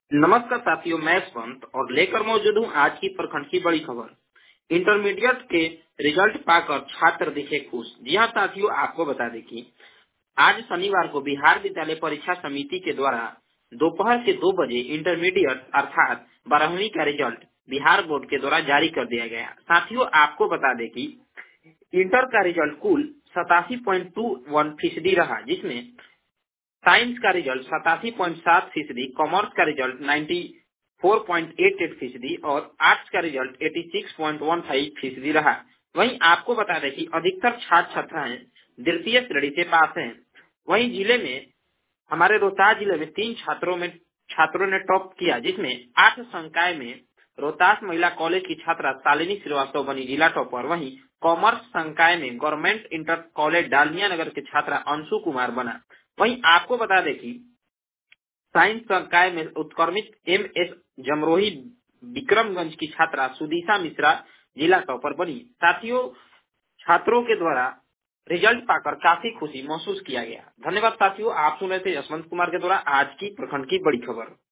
नमस्कार साथियों, मैं यशवंत और लेकर मौजूद हूँ आज की प्रखंड की बड़ी खबर। इंटरमीडिएट के रिजल्ट पाकर छात्र दिखे खुश। जी हाँ साथियों, आपको बता दें कि आज शनिवार को बिहार विद्यालय परीक्षा समिति के द्वारा दोपहर के 2 बजे इंटरमीडिएट अर्थात 12वीं का रिजल्ट बिहार बोर्ड के द्वारा जारी कर दिया गया। साथियों, आपको बता दें कि इंटर का रिजल्ट कुल 87.21% रहा, जिसमें साइंस का रिजल्ट 87.7%, कॉमर्स का रिजल्ट 94.88% और आर्ट्स का रिजल्ट 86.15% रहा। वहीं आपको बता दें कि अधिकतर छात्र छात्राएं द्वितीय श्रेणी से पास हैं। वहीं जिले में हमारे रोहतास जिले में 3 छात्रों ने टॉप किया, जिसमें 8 संकाय में रोहतास महिला कॉलेज की छात्रा शालिनी श्रीवास्तव बनी जिला टॉपर। वहीं कॉमर्स संकाय में government inter college Dalmia Nagar की छात्रा अंशु कुमार बना। वहीं आपको बता दें कि साइंस संकाय में उत्क्रमित MS जमरोही विक्रमगंज की छात्रा सुदीशा मिश्रा जिला टॉपर बनी। साथियों, छात्रों के द्वारा रिजल्ट पाकर काफी खुशी महसूस किया गया। धन्यवाद साथियों, आप सुन रहे थे यशवंत कुमार के द्वारा आज की प्रखंड की बड़ी खबर।